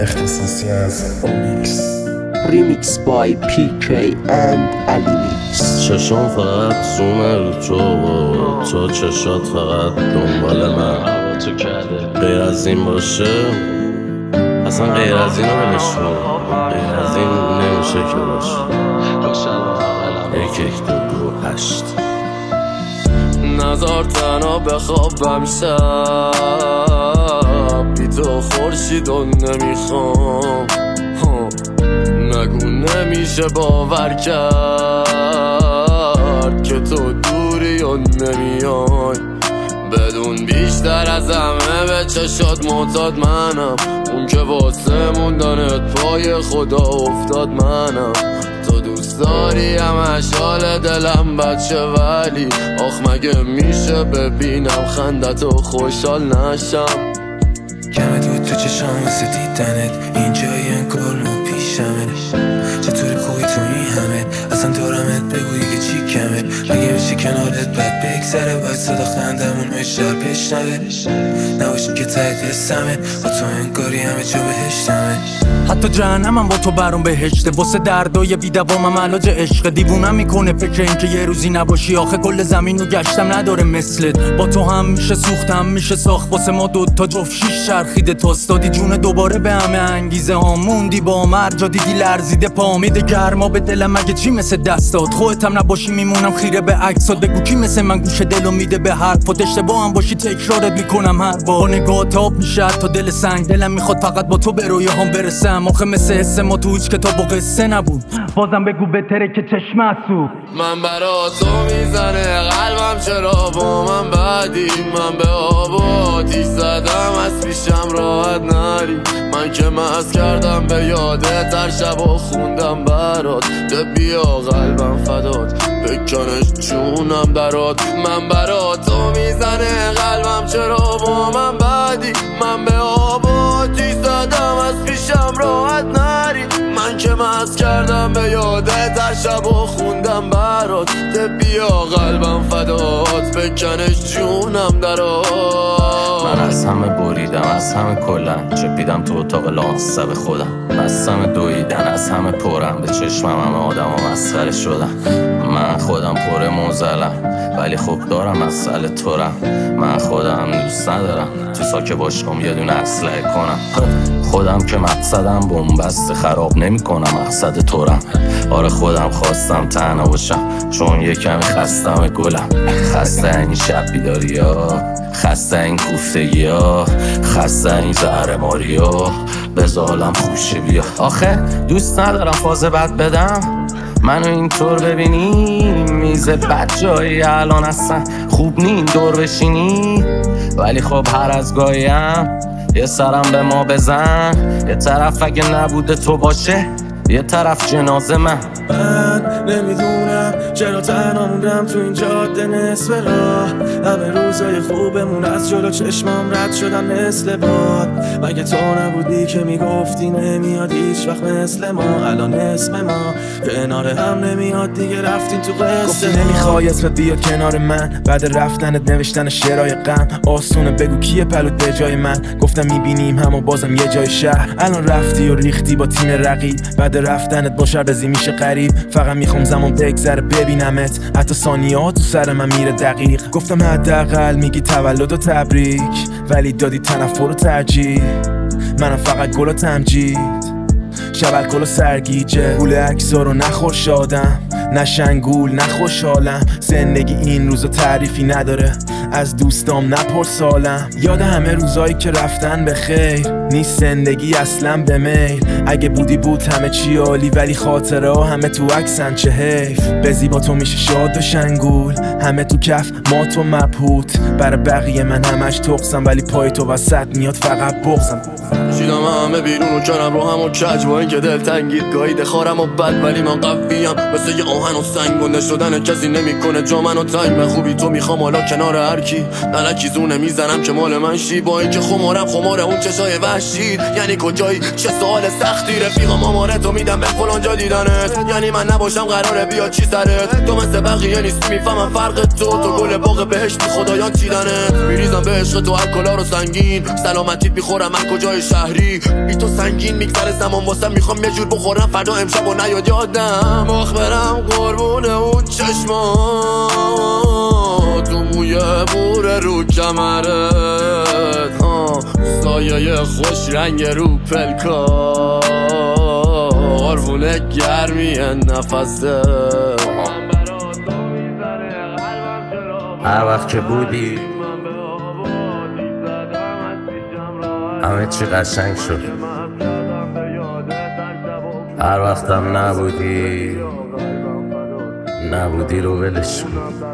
اختصاصی از اومیکس. Remix by PK and Alimix. چشم فقط زومه رو تو چشات فقط دنبال من تو کرده. غیر از این باشه اصلا غیر از اینو ولش کن. غیر از این نمیشه که باشه. 1 2 2 8 نظر تنها بخوابم شب بی تو خورشیدو نمیخوام. نگو نمیشه باور کرد که تو دوری و نمیای. بدون بیشتر از همه به چشات معتاد منم. اون که واسه موندنت پای خدا افتاد منم. تو دوست داری همش حال دلم بچه ولی آخ مگه میشه ببینم خندتو خوشحال نشم. کمه دود تو چشام واسه دیدنت اینجایی انگار نو پیشمه. چطوری خوبی تو این همه اصلا دارمت بگو دیگه چی کمه. مگه میشه کنارت بد بگذره باید صدا خندمون بیشتر بشنوه. نباشی که ته دستمه با تو انگاری همه جا بهشتمه. حتی جهنمم با تو برام بهشته. واسه دردای بیدوامم علاج عشق. دیوونم میکنه فکر این که یه روزی نباشی. آخه کل زمین رو گشتم نداره مثلت. با تو هم میشه سوخت هم میشه ساخت. واسه ما دوتا جفت شیش چرخیده تاست. دادی جون دوباره به همه انگیزه ها. موندی با مرجا دیدی لرزیده پا. میده گرما به دلم مگه چی مثل دستات. خودت هم نباشی میمونم خیره به عکسات. بگو کی مثل من گوش دلو میده به حرفات. اشتباه هم باشی تکرارت میکنم هر بار. نگاه تاب میشه تا دل سنگ. دلم میخواد فقط با تو به رویاهام برسم. آخه مثل حس ما تو هیچ کتاب و قصه نبود. بازم بگو بهتره که چشم اسو. من برا تو میزنه قلبم چرا با من بعدی. من به آب و آتیش زدم از پیشم راحت نری. من که مست کردم به یادت هر شب و خوندم برات. ده بیا قلبم فدات بکنش جونم درات. من برا تو میزنه قلبم چرا با من بعدی. من به آب و آتیش زدم از پیشم راحت نری. من که مست کردم به یادت هر شب و خوندم برات. ده بیا قلبم فدات بکنش جونم درات. من از همه بریدم از همه کلم. چپیدم تو اتاق لانسه خودم. بستم دویدن از همه پرم. به چشمم همه آدم ها مسخره شدم. من خودم پر موزلم ولی خوب دارم مسئله تورم. من خودم دوست ندارم تو ساکه باشم یه دونه اسلحه کنم. خودم که مقصدم بومبست خراب نمی کنم مقصد تورم. آره خودم خواستم تنها باشم چون یه کمی خستم گلم. خسته این شب بیداری ها. خسته این کوفتگی ها. خسته این زهرماری ها. بزالم خوشه بیا. آخه دوست ندارم فاز بد بدم. منو اینطور ببینی میز بد جایی الان اصلا خوب نی دور بشینی. ولی خب هر از گاهیم یه سرم به ما بزن. یه طرف اگه نبوده تو باشه یه طرف جنازه من نمیدونم چرا تنها موندم تو این جاده نصف راه. همه روزای خوبمون از جلو چشمام رد شدن مثل باد. مگه تو نبودی که میگفتی نمیاد هیچ وقت مثل ما. الان اسم ما کنار هم نمیاد دیگه رفتین تو قصه. گفتی نمیخوای اسمت بیاد کنار من. بعد رفتنت نوشتن شعرهای غم. آسونه بگو کیه پلوت به جای من. گفتم میبینیم هم و بازم یه جای شهر. الان رفتی و ریختی با تیم رقیب. بعد رفتنت با شربزی میشه قریب. فقط میخوام زمان بگذره ببینمت. حتی ثانیات تو سر من میره دقیق. گفتم حداقل میگی تولد و تبریک ولی دادی تنفر و ترجیح. منم فقط گل و تمجید شب الکل و سرگیجه. گول عکسا رو نخور شادم نه شنگول نه خوشحالم. زندگی این روزا تعریفی نداره از دوستام نپرس سالم. یاد همه روزایی که رفتن به خیر نیست زندگی اصلا به میل. اگه بودی بود همه چی عالی ولی خاطره ها همه تو عکسن چه حیف. به زیبا تو میشه شاد و شنگول. همه تو کف ما تو مبهوت. برای بقیه من همش تقصم ولی پای تو وسط میاد فقط بغزم. شیدم همه بیرون و کنم رو هم و کج با این که دلتنگید گاهی دخارم و بد ولی من قویم مثل یه آهن و سنگ گنده شدن کسی نمیکنه جا منو تنگ. من خوبی تو میخوام حالا کنار هر کی نلکی زونه میزنم که مال من شی با اینکه خمار اون چشای وحشید. یعنی کجایی چه سوال سختی رفیقم آماره تو میدم به فلان جا دیدنت. یعنی من نباشم قراره بیاد چی سرت تو مثل بقیه نیستی میفهمم فرق تو گل باغ بهشتی خدایان چیدنت. میریزم به عشق تو الکلا رو سنگین سلامتیت میخورم من کجای شهری بی تو سنگین میگذره زمان واسه میخوام یه جور بخورم فردا امشب و نیاد یادم مخبرم قربون اون چشما تو موی بوره رو کمرت سایه خوش رنگ رو پلکا قربونه گرمی نفسه. هر وقت که بودی همه چی قشنگ شد، هر وقتم نبودی رو ولش کن.